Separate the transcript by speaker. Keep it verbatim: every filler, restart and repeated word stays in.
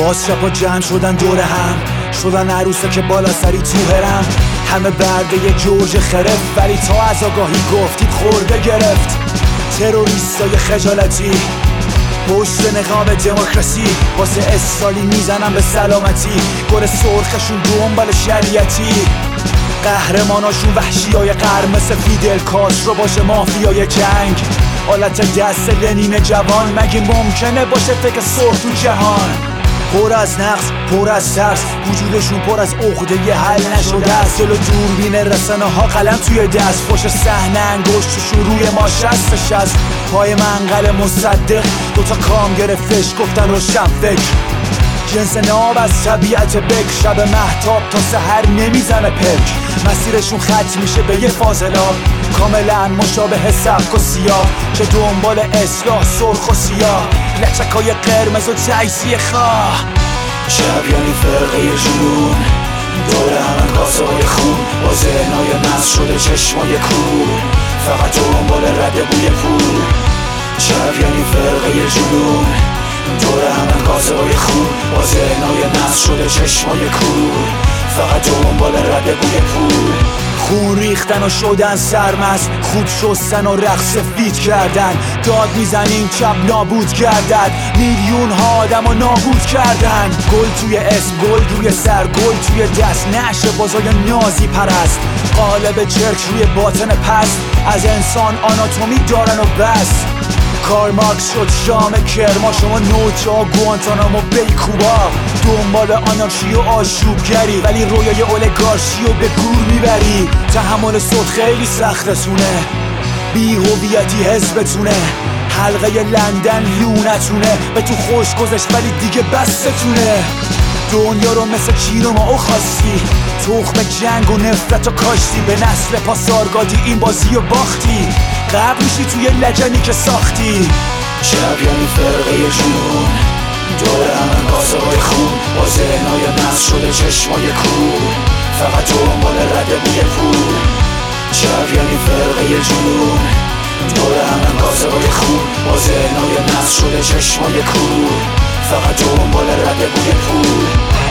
Speaker 1: باز شبا جمع شدن دور هم، شدن عروسه که بالا سری تو هرم. همه برده جوج خرف، ولی تا از آگاهی گفتید خورده گرفت. تروریستای خجالتی پشت نقاب دموکراسی، واسه استالی میزنم به سلامتی. گل سرخشون دنبال شریعتی، قهرماناشون وحشیای قرمز فیدل کاسترو باشه مافیای جنگ. حالت دست لنین جوان، مگه ممکنه باشه فکر سرخ تو جهان؟ پر از نقص، پر از ترس، وجودشون پر از عقده یه حل نشده است. دل و دوربین رسانه ها قلم توی دست، پشت صحنه انگشتشون روی ما شست به شست. پای منقل مصدق دوتا کام گرفتش، گفتن روشن فکر. جنس ناب از طبیعت بک، شب مهتاب تا سحر نمیزنه پک. مسیرشون ختم میشه به یه فاضلاب، کاملا مشابه سبک و سیاه، که دنبال اصلاح سرخ و سیاه. لچکای قرمز و تجزیه خواه،
Speaker 2: شبیانی فرقه جنون، دور همه کاسه های خون، با ذهنای مست شده چشمای کور، فقط دنبال رد بوی پول. شبیانی فرقه جنون، دور همه کاسه های خون، با ذهنای مست شده چشمای کور، فقط دنبال رد بوی پول.
Speaker 1: خون ریختن و شدن سرمست، خوب شستن و رقص فیت کردن. داد میزنیم چپ نابود گردد، میلیون ها آدم و نابود کردن. گل توی اسم، گل روی سر، گل توی دست، نعش بازای نازی پرست. قالب چرک روی باطن پست، از انسان آناتومی دارن و بس. کار مارکس شد شام کرما، شما نوچا گوانتانامو بیکوبا. دنبال آنارشی و آشوبگری، ولی رویای اولگارشی رو به گور میبری. تحمل صوت خیلی سختتونه، بی هویتی حزبتونه. حلقه لندن لونتونه، به تو خوش گذشت ولی دیگه بستتونه. دنیا رو مثل چیرما او خواستی، تخم جنگ و نفرت و کاشتی. به نسل پاسارگادی این بازی و باختی، غرق میشی توی لجنی که ساختی.
Speaker 2: شبیانی فرقه جنون، دور همه کاسه های خون، با ذهنای مست شده چشمای کور، فقط دنبال رد بوی پول. شبیانی فرقه جنون، دور همه کاسه های خون، با ذهنای مست شده چشمای کور، فقط دنبال رد بوی پول.